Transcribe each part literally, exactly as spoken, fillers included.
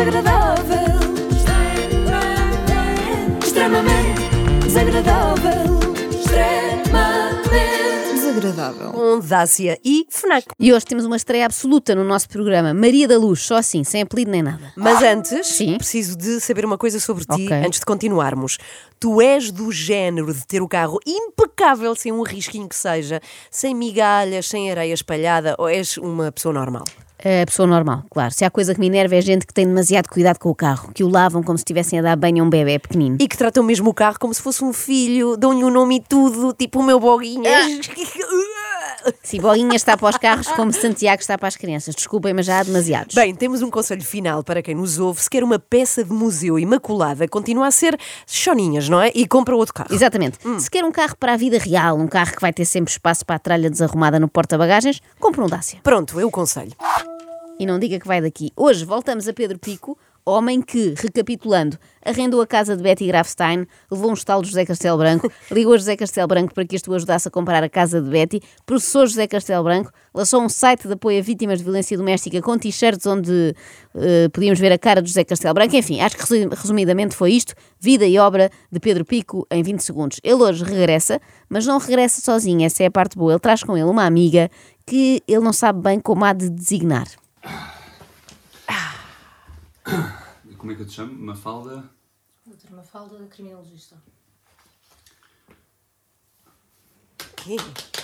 desagradável, extremamente, extremamente desagradável, extremamente desagradável. Com Dácia e FNAC. E hoje temos uma estreia absoluta no nosso programa, Maria da Luz, só assim, sem apelido nem nada. Mas antes, Sim? preciso de saber uma coisa sobre ti, Ok. antes de continuarmos. Tu és do género de ter o carro impecável, sem um risquinho que seja, sem migalhas, sem areia espalhada, ou és uma pessoa normal? É a pessoa normal, claro. Se há coisa que me enerva é gente que tem demasiado cuidado com o carro, que o lavam como se estivessem a dar banho a um bebê pequenino. E que tratam mesmo o carro como se fosse um filho, dão-lhe o nome e tudo, tipo o meu Boguinhas. Sim, Bolinha está para os carros como Santiago está para as crianças. Desculpem, mas já há demasiados. Bem, temos um conselho final para quem nos ouve. Se quer uma peça de museu imaculada, continua a ser choninhas, não é? E compra outro carro. Exatamente. Se quer um carro para a vida real, um carro que vai ter sempre espaço para a tralha desarrumada no porta-bagagens, compra um Dácia. Pronto, eu aconselho. E não diga que vai daqui. Hoje voltamos a Pedro Pico, homem que, recapitulando, arrendou a casa de Betty Grafstein, levou um estalo de José Castelo Branco, ligou a José Castelo Branco para que este o ajudasse a comprar a casa de Betty, processou José Castelo Branco, lançou um site de apoio a vítimas de violência doméstica com t-shirts onde uh, podíamos ver a cara de José Castelo Branco. Enfim, acho que resumidamente foi isto, vida e obra de Pedro Pico em vinte segundos. Ele hoje regressa, mas não regressa sozinho, essa é a parte boa. Ele traz com ele uma amiga que ele não sabe bem como há de designar. Como é que eu te chamo? Mafalda? Doutora Mafalda, criminologista. Quê?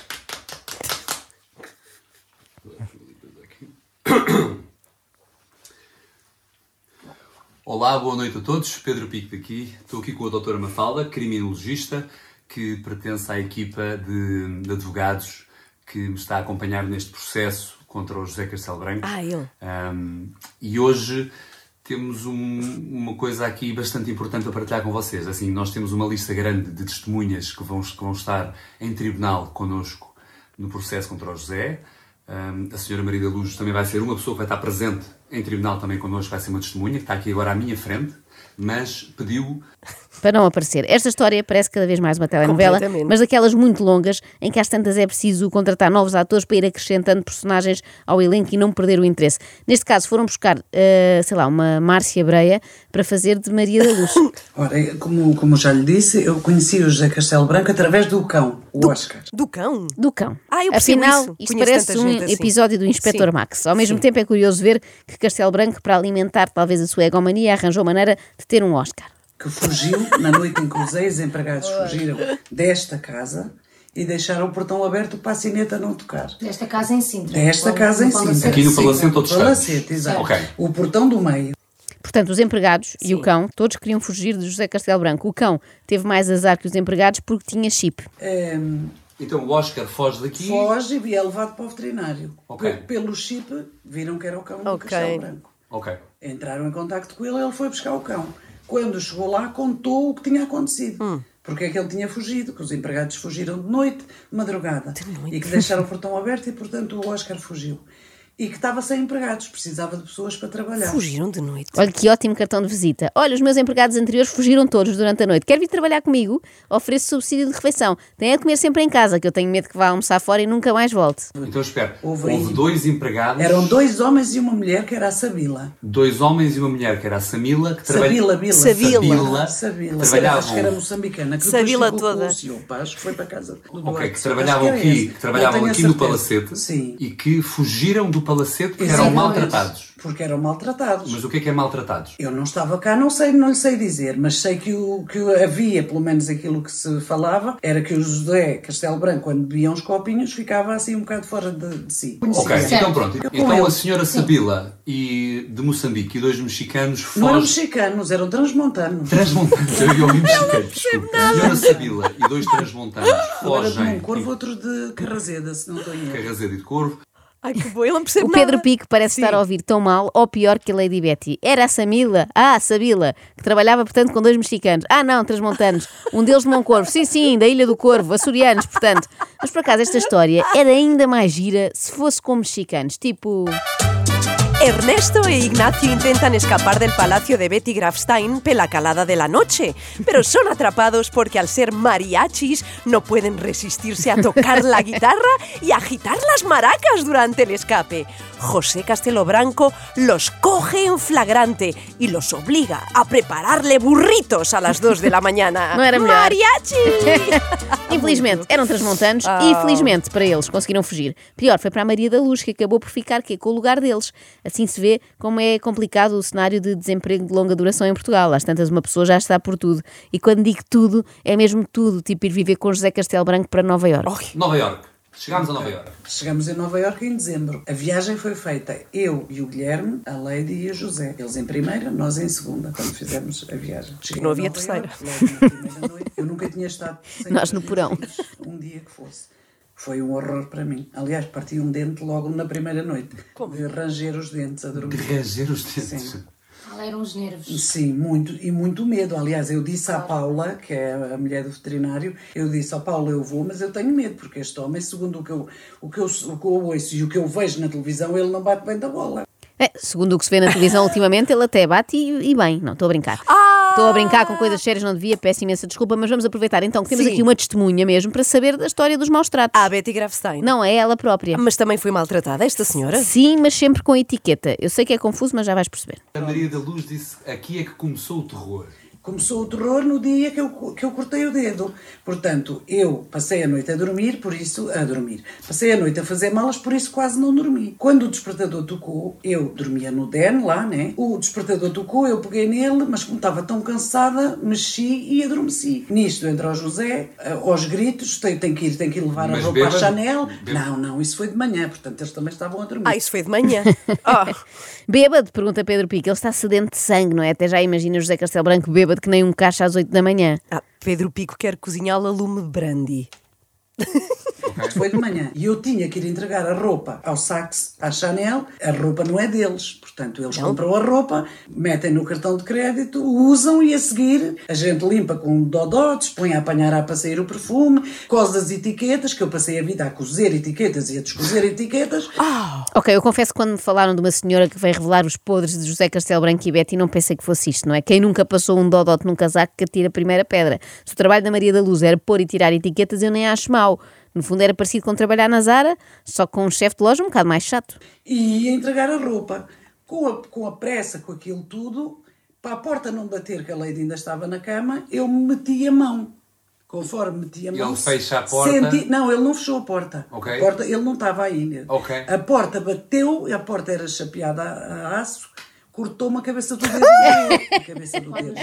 Olá, boa noite a todos. Pedro Pico daqui. Estou aqui com a doutora Mafalda, criminologista, que pertence à equipa de, de advogados que me está a acompanhar neste processo contra o José Castelo Branco. Ah, ele. Um, e hoje temos um, uma coisa aqui bastante importante a partilhar com vocês. Assim, nós temos uma lista grande de testemunhas que vão, que vão estar em tribunal connosco no processo contra o José. Um, a senhora Maria da Luz também vai ser uma pessoa que vai estar presente em tribunal também connosco, vai ser uma testemunha, que está aqui agora à minha frente, mas pediu... Para não aparecer. Esta história parece cada vez mais uma telenovela, mas daquelas muito longas, em que às tantas é preciso contratar novos atores para ir acrescentando personagens ao elenco e não perder o interesse. Neste caso foram buscar, uh, sei lá, uma Márcia Breia para fazer de Maria da Luz. Ora, como, como já lhe disse, eu conheci o José Castelo Branco através do cão, o Do, Oscar. do cão? Do cão. Ah, eu percebo Afinal, isso. isto Conheço parece tanta um gente assim. episódio do Inspector Sim. Max. Ao mesmo Sim. tempo é curioso ver que Castelo Branco, para alimentar talvez a sua egomania, arranjou maneira de ter um Oscar. Que fugiu na noite em que os ex-empregados fugiram desta casa e deixaram o portão aberto para a sineta não tocar. Desta casa em Sintra. Desta casa em Sintra. Aqui no Sim, Palacete ou de Palacete, exato. Ok. O portão do meio. Portanto, os empregados Sim. e o cão, todos queriam fugir de José Castelo Branco. O cão teve mais azar que os empregados porque tinha chip. Um, Então o Oscar foge daqui... foge e é levado para o veterinário. Ok. P- Pelo chip, viram que era o cão do Ok. Castelo Branco. Ok. Entraram em contacto com ele e ele foi buscar o cão. Quando chegou lá, contou o que tinha acontecido. Hum. Porque é que ele tinha fugido, que os empregados fugiram de noite, de madrugada. De noite. E que deixaram o portão aberto e, portanto, o Oscar fugiu. E que estava sem empregados, precisava de pessoas para trabalhar. Fugiram de noite. Olha que ótimo cartão de visita. Olha, os meus empregados anteriores fugiram todos durante a noite. Quer vir trabalhar comigo? Ofereço subsídio de refeição. Tem a comer sempre em casa, que eu tenho medo que vá almoçar fora e nunca mais volte. Então espera, Houve houve, aí- dois empregados, Eram dois homens e uma mulher, que era a Sabila. dois homens e uma mulher, que era a Samila, que trabalha- Sabila, Bila. Sabila. Sabila, Sabila. trabalhavam- Acho que era moçambicana. Que Sabila depois ficou toda. com o senhor Paz, foi para casa do Ok, Duarte. que trabalhavam Acho que era aqui, esse. que trabalhavam Não tenho a aqui no certeza. Palacete Sim. e que fugiram do Palacete porque Exatamente. eram maltratados. Porque eram maltratados. Mas o que é que é maltratados? Eu não estava cá, não sei, não lhe sei dizer, mas sei que, o, que havia, pelo menos aquilo que se falava, era que o José Castelo Branco, quando bebia uns copinhos, ficava assim um bocado fora de, de si. Ok, Sim. então pronto. Eu com Então ele. a senhora Sabila e de Moçambique e dois mexicanos Não eram fogem... mexicanos, eram transmontanos. Transmontanos, eu ia ouvir mexicanos, desculpa. A senhora Sabila e dois transmontanos Um era de fogem um corvo, outro de Carrazeda, se não estou em em erro. Carrazedo e de Corvo. Ai, que bom, ele não percebe O Pedro nada. Pico parece Sim. estar a ouvir tão mal ou pior que a Lady Betty. Era a Samila, ah, a Sabila, que trabalhava, portanto, com dois mexicanos. Ah, não, transmontanos. Um deles de Moncorvo. Sim, sim, da Ilha do Corvo, açorianos, portanto. Mas, por acaso, esta história era ainda mais gira se fosse com mexicanos. Tipo... Ernesto e Ignacio intentan escapar del palacio de Betty Grafstein pela calada de la noche, pero son atrapados porque al ser mariachis no pueden resistirse a tocar la guitarra y agitar las maracas durante el escape. José Castelo Branco los coge en flagrante y los obliga a prepararle burritos a las dos de la mañana. Não era melhor? ¡Mariachi! Infelizmente, eram transmontanos Ah. e, felizmente, para eles, conseguiram fugir. Pior foi para a Maria da Luz, que acabou por ficar que, com o lugar deles. Assim se vê como é complicado o cenário de desemprego de longa duração em Portugal. Às tantas, uma pessoa já está por tudo. E quando digo tudo, é mesmo tudo, tipo ir viver com José Castelo Branco para Nova Iorque. Nova Iorque. Chegámos a Nova Iorque. Chegamos em Nova Iorque em dezembro. A viagem foi feita eu e o Guilherme, a Lady e o José. Eles em primeira, nós em segunda, quando fizemos a viagem. Cheguei Não a havia Nova terceira. Iorque, logo na primeira noite. Eu nunca tinha estado sem Nós no fazer porão. isso, um dia que fosse. Foi um horror para mim. Aliás, parti um dente logo na primeira noite. Como? De ranger os dentes a De dormir. reagir os dentes. Sim. Qual eram os nervos? Sim, muito, e muito medo. Aliás, eu disse à Paula, que é a mulher do veterinário, eu disse ao Paula, eu vou, mas eu tenho medo, porque este homem, segundo o que eu, o que eu, o que eu ouço e o que eu vejo na televisão, ele não bate bem da bola. É, segundo o que se vê na televisão ultimamente, ele até bate e, e bem. Não, estou a brincar. Estou a brincar com coisas sérias, não devia, peço imensa desculpa, mas vamos aproveitar então que temos Sim. aqui uma testemunha mesmo para saber da história dos maus tratos. A Betty Grafstein. Não é ela própria. Mas também foi maltratada esta senhora? Sim, mas sempre com etiqueta. Eu sei que é confuso, mas já vais perceber. A Maria da Luz disse, aqui é que começou o terror. Começou o terror no dia que eu, que eu cortei o dedo. Portanto, eu passei a noite a dormir, por isso, a dormir. Passei a noite a fazer malas, por isso quase não dormi. Quando o despertador tocou, eu dormia no den lá, né? O despertador tocou, eu peguei nele, mas como estava tão cansada, mexi e adormeci. Nisto entra o José, aos gritos, tem, tem que ir, tem que ir levar Mas a roupa bêbado? à Chanel. Bêbado? Não, não, isso foi de manhã, portanto eles também estavam a dormir. Ah, isso foi de manhã. Oh. Bêbado, pergunta Pedro Pico. Ele está sedento de sangue, não é? Até já imagina José Castelo Branco bêbado que nem um cacho às oito da manhã. Ah, Pedro Pico quer cozinhá-lo a lume brandy. Isto foi de manhã. E eu tinha que ir entregar a roupa ao Saks, à Chanel. A roupa não é deles. Portanto, eles compram a roupa, metem no cartão de crédito, usam e a seguir a gente limpa com dodotes, põe a apanhar a para sair o perfume, cose as etiquetas, que eu passei a vida a cozer etiquetas e a descozer etiquetas. Ok, eu confesso que quando me falaram de uma senhora que veio revelar os podres de José Castelo Branco e Betty, não pensei que fosse isto, não é? Quem nunca passou um dodote num casaco que atira a primeira pedra? Se o trabalho da Maria da Luz era pôr e tirar etiquetas, eu nem acho mau. No fundo era parecido com trabalhar na Zara, só com um chefe de loja um bocado mais chato. E ia entregar a roupa. Com a, com a pressa, com aquilo tudo, para a porta não bater, que a Lady ainda estava na cama, eu me meti a mão. Conforme meti a E mão... ele fecha a porta? senti- Não, ele não fechou a porta. Ok. A porta ele não estava aí. Ok. A porta bateu, a porta era chapeada a, a aço, cortou-me a cabeça do dedo. A cabeça do dedo.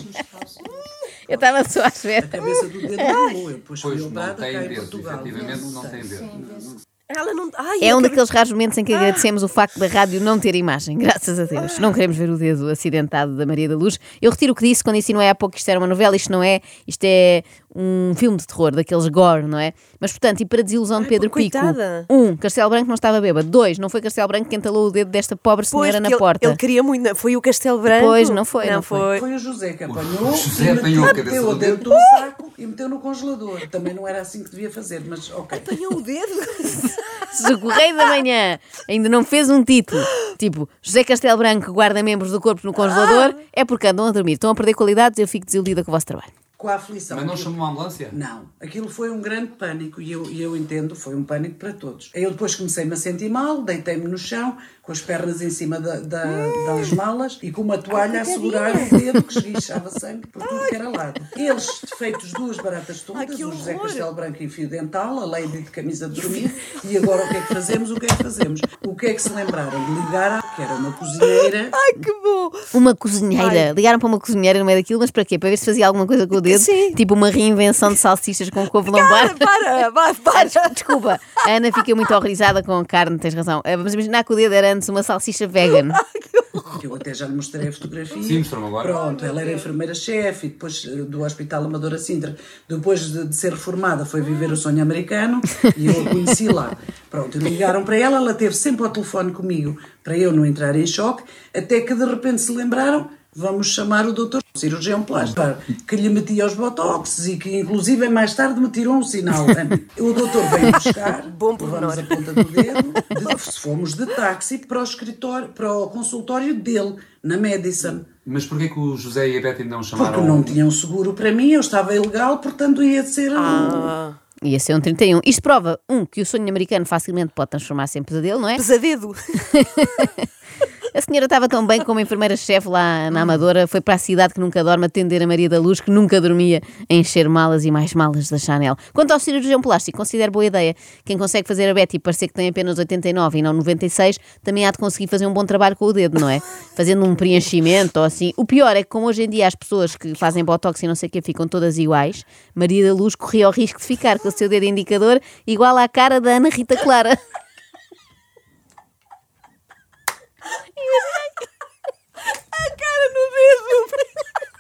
Eu estava só à A espera. cabeça do dedo rolou. Eu depois fui Pois, não operada cá tem em dedo, Portugal. efetivamente não tem dedo. Sim, Ela não. Ai, É um a cabe- daqueles raros momentos em que agradecemos o facto da rádio não ter imagem, graças a Deus. Não queremos ver o dedo acidentado da Maria da Luz. Eu retiro o que disse quando insinuei há pouco que isto era uma novela. Isto não é, isto é um filme de terror, daqueles gore, não é? Mas, portanto, e para desilusão de Pedro Pico, coitada. um, Castelo Branco não estava bêbado. Dois, não foi Castelo Branco que entalou o dedo desta pobre Pois, senhora porque na ele, porta. ele queria muito. Foi o Castelo Branco. Pois, não foi, Não, não foi. Foi o José que apanhou, José e apanhou a meteu, cabeça meteu do dentro dedo. do saco e meteu no congelador. Também não era assim que devia fazer, mas ok. Apanhou o dedo. Se o Correio da Manhã ainda não fez um título tipo José Castelo Branco guarda membros do corpo no congelador, é porque andam a dormir. Estão a perder qualidades e eu fico desiludida com o vosso trabalho. Com a aflição. Mas não chamou a ambulância? Não, aquilo foi um grande pânico e eu, e eu entendo, foi um pânico para todos. Eu depois comecei-me a sentir mal, deitei-me no chão, com as pernas em cima da, da- das malas e com uma toalha a segurar o dedo que esguichava sangue por tudo que era lado. Eles, feitos duas baratas tontas, que o José horror! Castelo Branco em fio dental, a Lady de camisa de dormir, e agora o que é que fazemos? O que é que fazemos? O que é que se lembraram de ligar, à- que era uma cozinheira. Ai, que bom. Uma cozinheira. Ligaram para uma cozinheira no meio daquilo, mas para quê? Para ver se fazia alguma coisa com o dedo? Sim. Tipo uma reinvenção de salsichas com couve lombar? Para, para, Ah, para. des- Desculpa, a Ana fica muito horrorizada com a carne, tens razão. Ah, Vamos imaginar que o dedo era antes uma salsicha vegan. Que eu até já lhe mostrei a fotografia. Sim, mostrou-me agora. Pronto, ela era enfermeira-chefe e depois eh, do Hospital Amadora Sintra. Depois de, de ser reformada foi viver o sonho americano e eu a conheci lá. Pronto, ligaram para ela, ela teve sempre ao telefone comigo para eu não entrar em choque, até que de repente se lembraram, vamos chamar o doutor cirurgião plástico, que lhe metia os botox e que inclusive mais tarde me tirou um sinal. O doutor veio buscar, Bom pormenor. levamos a ponta do dedo, de, fomos de táxi para o escritório, para o consultório dele, na Madison. Mas porquê que o José e a Betty não chamaram? Porque não tinham seguro para mim, eu estava ilegal, portanto ia ser... Ah, Ia ser um trinta e um. Isto prova, um, que o sonho americano facilmente pode transformar-se em pesadelo, não é? pesadedo. A senhora estava tão bem como enfermeira-chefe lá na Amadora, foi para a cidade que nunca dorme atender a Maria da Luz, que nunca dormia, a encher malas e mais malas da Chanel. Quanto ao cirurgião plástico, considero boa ideia. Quem consegue fazer a Betty parecer que tem apenas oitenta e nove e não noventa e seis, também há de conseguir fazer um bom trabalho com o dedo, não é? Fazendo um preenchimento ou assim. O pior é que, como hoje em dia as pessoas que fazem botox e não sei o que ficam todas iguais, Maria da Luz corria o risco de ficar com o seu dedo indicador igual à cara da Ana Rita Clara. A cara no dedo.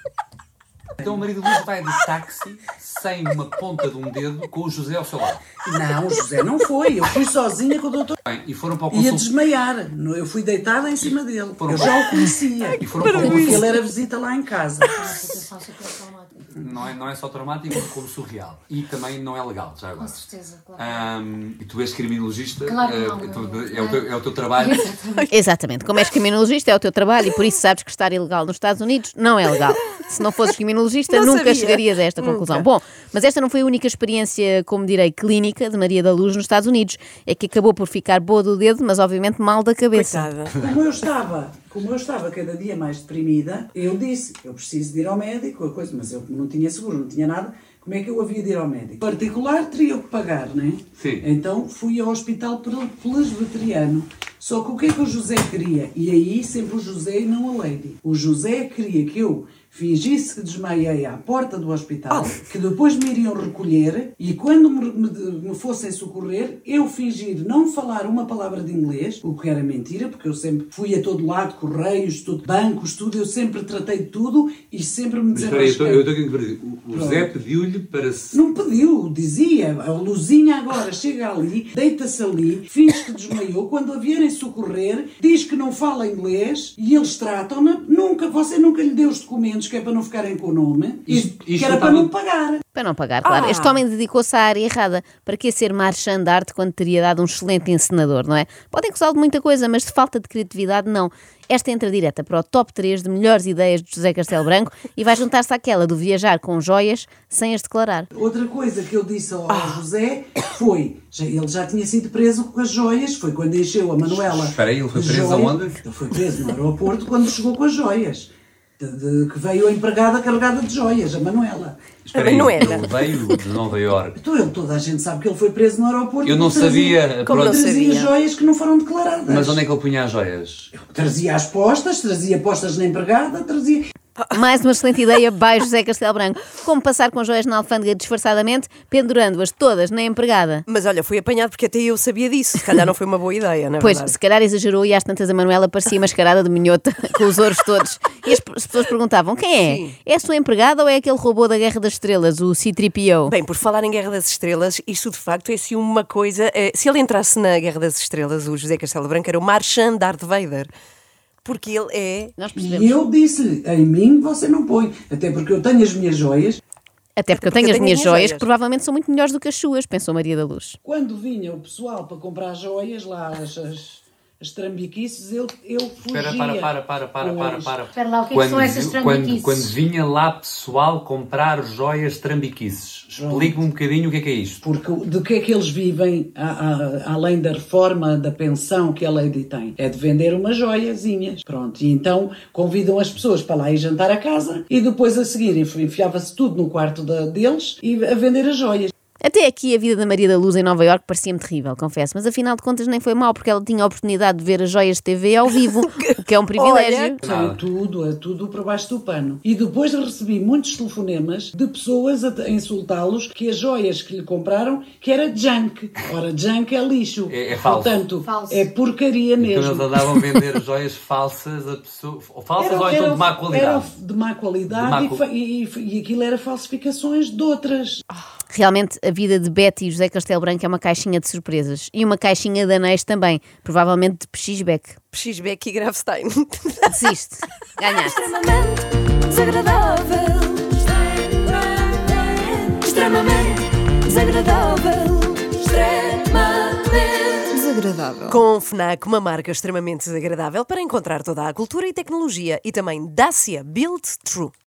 Então o marido Luís vai de táxi sem uma ponta de um dedo com o José ao seu lado. Não, o José não foi, eu fui sozinha com o doutor. Bem, e foram para o Ia consultório. desmaiar, eu fui deitada em cima dele. Foram Eu para- já o conhecia, E foram para o porque consultório. ele era visita lá em casa. Uma situação super traumática. Não é, não é só traumático, como surreal. E também não é legal, já Com agora. certeza, claro. Ahm, e tu és criminologista, Claro que eh, não, tu- não. é, o teu, é o teu trabalho. Exatamente. Como és criminologista, é o teu trabalho e por isso sabes que estar ilegal nos Estados Unidos não é legal. Se não fosses criminologista, Não nunca sabia. chegarias a esta conclusão. Bom, mas esta não foi a única experiência, como direi, clínica de Maria da Luz nos Estados Unidos. É que acabou por ficar boa do dedo, mas obviamente mal da cabeça. Coitada. Como eu estava, como eu estava cada dia mais deprimida, eu disse, eu preciso de ir ao médico, a coisa, mas eu não tinha seguro, não tinha nada, como é que eu havia de ir ao médico? Em particular teria que pagar, não é? Sim. Então fui ao hospital presbiteriano. Só que o que é que o José queria? E aí sempre o José e não a Lady. O José queria que eu fingisse que desmaiei à porta do hospital, que depois me iriam recolher e quando me, me, me fossem socorrer, eu fingir não falar uma palavra de inglês, o que era mentira, porque eu sempre fui a todo lado, correios, tudo, bancos, tudo, eu sempre tratei de tudo e sempre me Mas espera aí, eu estou- desenrasquei. eu estou aqui a perder. O José pediu-lhe para se. Não pediu, dizia, a Luzinha agora chega ali, deita-se ali, finge que desmaiou, quando a vierem socorrer, diz que não fala inglês e eles tratam-na, nunca, você nunca lhe deu os documentos que é para não ficarem com o nome, Isto- e isto que era não para estava- não pagar. Para não pagar, claro. Ah. Este homem dedicou-se à área errada. Para que ser marchand de arte quando teria dado um excelente encenador, não é? Podem acusá-lo de muita coisa, mas de falta de criatividade, não. Esta entra direta para o top três de melhores ideias de José Castelo Branco e vai juntar-se àquela do viajar com joias sem as declarar. Outra coisa que eu disse ao José foi, já, ele já tinha sido preso com as joias, foi quando encheu a Manuela. Espera aí, ele foi de preso joias. aonde? Ele foi preso no aeroporto quando chegou com as joias. De, de- que veio a empregada carregada de joias, a Manuela. Espera aí, Não era. ele veio de Nova Iorque. Então ele, toda a gente sabe que ele foi preso no aeroporto. Eu não e trazia- sabia, Como pronto. não Trazia sabia? joias que não foram declaradas. Mas onde é que ele punha as joias? Trazia as postas, trazia postas na empregada, trazia... Mais uma excelente ideia, by José Castelo Branco. Como passar com joias na alfândega disfarçadamente, pendurando-as todas na empregada. Mas olha, fui apanhado porque até eu sabia disso. Se calhar não foi uma boa ideia, na Pois, verdade. se calhar exagerou e às tantas a Manuela parecia mascarada de minhota, com os ouros todos. E as, as pessoas perguntavam, quem é? Sim. É a sua empregada ou é aquele robô da Guerra das Estrelas, o C três P O? Bem, por falar em Guerra das Estrelas, isto de facto é assim uma coisa... eh, se ele entrasse na Guerra das Estrelas, o José Castelo Branco era o Marchand Darth Vader. Porque ele é... Nós E percebemos. eu disse-lhe, em mim você não põe, até porque eu tenho as minhas joias. Até porque eu porque tenho eu as tenho minhas as minhas joias, joias. que provavelmente são muito melhores do que as suas, pensou Maria da Luz. Quando vinha o pessoal para comprar joias, lá as, as, as trambiquices, eu, eu fugia. Espera, para, para, para, para, com para, as- para. Espera lá, o que é que são essas vi- trambiquices? quando, quando vinha lá pessoal comprar joias trambiquices, explica-me um bocadinho o que é que é isto. Porque de que é que eles vivem, a, a, além da reforma da pensão que a Lady tem? É de vender umas joiazinhas. Pronto, e então convidam as pessoas para lá ir jantar a casa e depois a seguir enfiava-se tudo no quarto da, deles e a vender as joias. Até aqui a vida da Maria da Luz em Nova Iorque parecia-me terrível, confesso, mas afinal de contas nem foi mal, porque ela tinha a oportunidade de ver as joias de T V ao vivo, o que é um privilégio. Olha. Saiu tudo, é tudo por baixo do pano. E depois recebi muitos telefonemas de pessoas a, a insultá-los que as joias que lhe compraram que era junk. Ora, junk é lixo. É- é falso. Portanto, Falso. é porcaria Então mesmo. eles andavam a vender joias falsas a pessoa, ou falsas ou então de má qualidade. Era de má qualidade De má e qual- fa- e, e, e aquilo era falsificações de outras. Realmente a vida de Betty e José Castelo Branco é uma caixinha de surpresas. E uma caixinha de anéis também, provavelmente de pechisbeck. Pechisbeck e Grafstein. Desiste. Ganhaste. Extremamente desagradável. Extremamente desagradável. Extremamente Desagradável. Com FNAC, uma marca extremamente desagradável para encontrar toda a cultura e tecnologia, e também Dacia Built True.